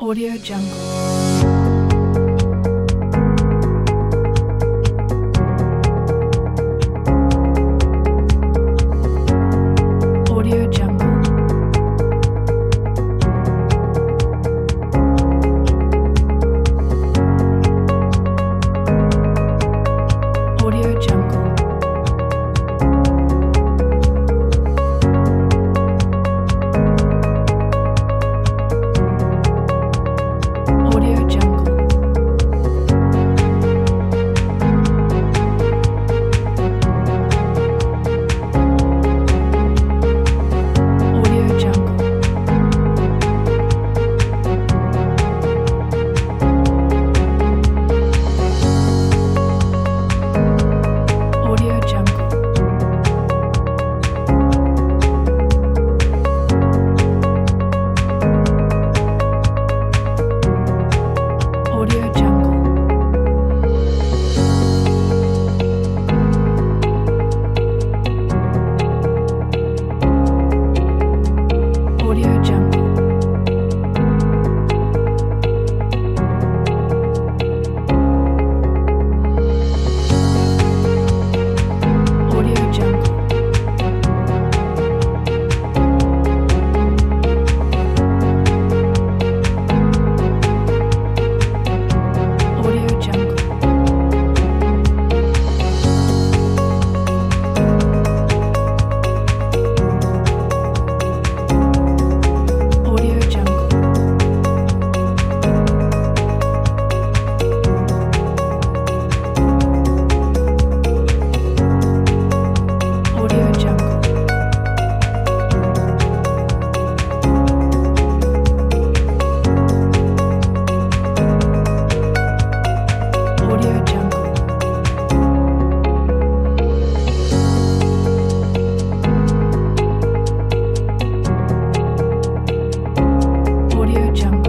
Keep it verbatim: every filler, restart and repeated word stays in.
Audio Jungle. Audio Jungle. Audio Jungle. Audio Jungle. Audio Jungle. Audio Jungle. Audio Jungle. Audio Jungle. Audio Jungle. Audio Jungle. Audio Jungle. Audio Jungle. Audio Jungle. Audio Jungle.